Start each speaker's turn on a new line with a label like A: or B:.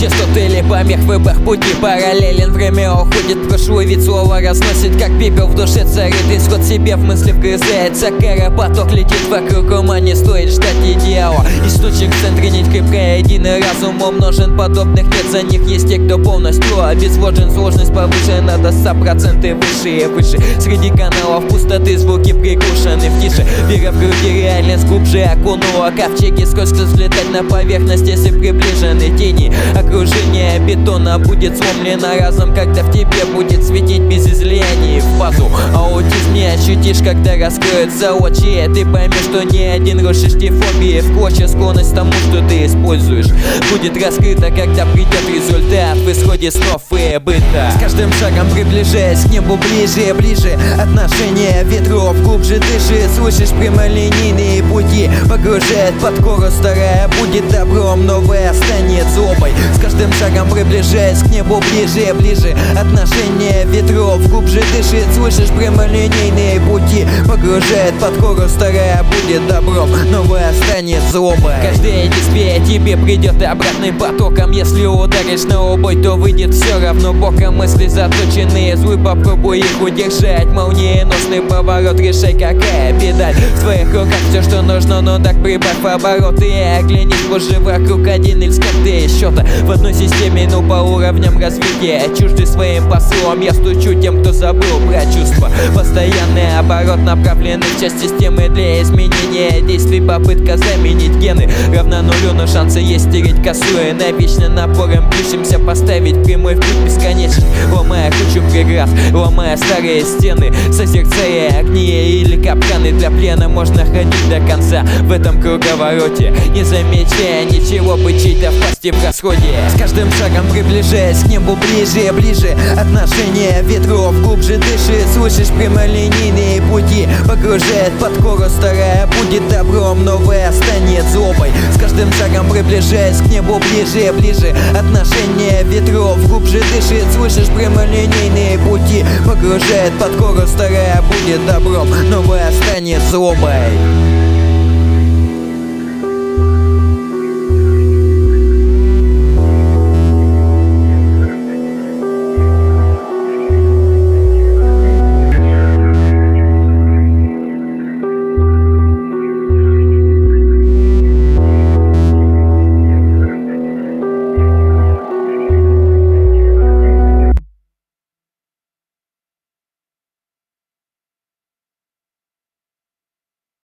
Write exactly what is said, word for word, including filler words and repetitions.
A: частоты или помех в выбах пути параллелен. Время уходит, прошлый вид слова разносит, как пепел в душе царит. Исход себе в мысли вгрызается кара, поток летит вокруг ума, не стоит ждать идеала. Источник в центре нить крепкая, единый разум умножен, подобных нет, за них есть те, кто полностью обезвожен. Сложность повышена до ста процентов выше и выше. Среди каналов пустоты звуки приглушены в тише. Вера в груди реальность глубже окунула ковчеги, скользко взлетать на поверхность, если приближены тени. Окружение бетона будет сломлено разом, когда в тебе будет светить без излияний в базу. Аутизм не ощутишь, когда раскроются очи. Ты поймешь, что не один рушишь те фобии в клочья. Склонность к тому, что ты используешь, будет раскрыта, когда придет результат в исходе снов и быта. С каждым шагом приближаясь к небу ближе и ближе, отношения ветров глубже дыши. Слышишь прямолинейные пути, погружает под кору. Старая будет добром, новая станет злобой. С каждым шагом приближаясь к небу ближе и ближе, отношения ветров глубже дышит. Слышишь прямолинейные пути, погружает под кору. Старая будет добром, новая станет злобой. Каждое действие тебе придет обратным потоком. Если ударишь на убой, то выйдет все равно боком. Мысли заточенные, злы, попробуй их удержать. Молниеносный поворот, решай, какая педаль. В твоих руках все, что нужно, но так прибавь обороты. И оглянись позже вокруг, один или с кем-то еще-то в одной системе, но по уровням развития. Чужды своим посылом, я стучу тем, кто забыл про чувства. Постоянный оборот направленный в часть системы для изменения действий. Попытка заменить гены равна нулю, но шансы есть стереть косую. На вечным напором пишемся поставить прямой в путь бесконечный, ломая кучу преград, ломая старые стены, созерцая огни или капканы для плена. Можно ходить до конца в этом круговороте, не замечая ничего, быть чьей-то в пасти в расходе. С каждым шагом приближаясь к небу ближе и ближе, отношения ветров глубже дышит. Слышишь прямолинейные пути, погружает под кору. Старая будет добром, новая станет злобой. С каждым шагом приближаясь к небу ближе и ближе, отношения ветров глубже дышит. Слышишь прямолинейные пути, погружает под кору. Старая будет добром, новая станет злобой.